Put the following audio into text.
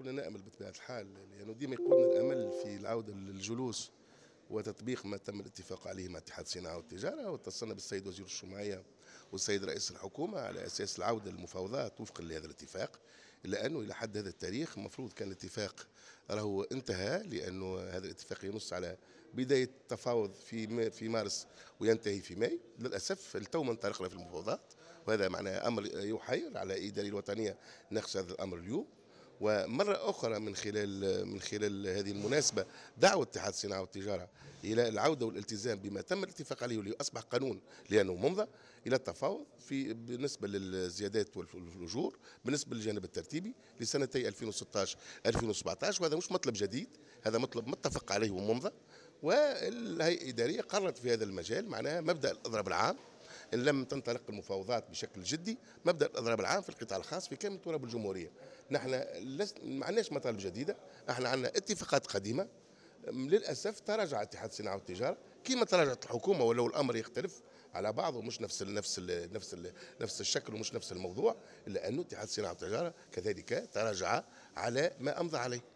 كنا نأمل بطبيعة الحال، لأنه ديما يقودنا الأمل في العودة للجلوس وتطبيق ما تم الاتفاق عليه مع اتحاد الصناعة والتجارة، واتصلنا بالسيد وزير الشمعية والسيد رئيس الحكومة على أساس العودة للمفاوضات وفقا لهذا الاتفاق، إلا أنه إلى حد هذا التاريخ المفروض كان الاتفاق راهو انتهى، لأنه هذا الاتفاق ينص على بداية تفاوض في مارس وينتهي في ماي. للأسف التو انطلقنا في المفاوضات، وهذا معناه أمر يحير على الإدارة الوطنية نقص هذا الأمر اليوم. ومرة أخرى من خلال هذه المناسبة دعوة اتحاد الصناعة والتجارة إلى العودة والالتزام بما تم الاتفاق عليه واللي أصبح قانون لأنه ممضى، إلى التفاوض بالنسبة للزيادات والأجور بالنسبة للجانب الترتيبي لسنتي 2016 2017. وهذا مش مطلب جديد، هذا مطلب متفق عليه وممضى. والهيئة الإدارية قررت في هذا المجال معناها مبدأ الإضراب العام إن لم تنطلق المفاوضات بشكل جدي، مبدأ الإضراب العام في القطاع الخاص في كامل تراب الجمهورية. نحن ما عندناش مطالب جديدة، احنا عندنا اتفاقات قديمة. للأسف تراجع اتحاد الصناعة والتجارة كما تراجعت الحكومة، ولو الأمر يختلف على بعض ومش نفس الشكل ومش نفس الموضوع، إلا أنه اتحاد الصناعة والتجارة كذلك تراجع على ما أمضى عليه.